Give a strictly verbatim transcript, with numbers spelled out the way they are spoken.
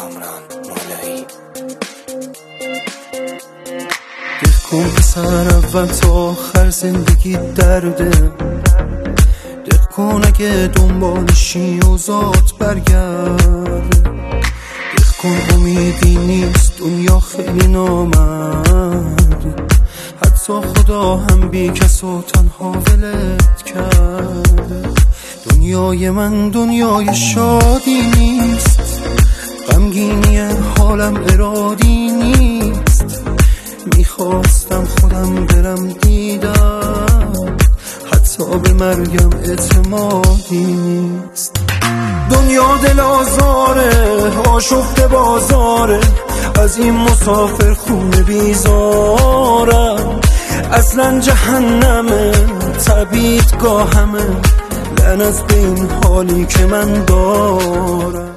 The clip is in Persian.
کامران مولایی. دل کن پسر اول تا آخر زندگی درده، دل کن اگه دنبالشی و ذات برگرد، دل کن امیدی نیست دنیا خیلی نامرد، حتی خدا هم بی کس و تنها ولت کرد. دنیای من دنیای شادی نیست، غمگینی حالم ارادی نیست، میخواستم خودم برم دیدم، حتی به مرگم اعتمادی نیست. دنیا دل آزاره، آشفته بازاره، از این مسافر خونه بیزارم، اصلا جهنمه تبیدگاهمه، لعنت به این حالی که من دارم.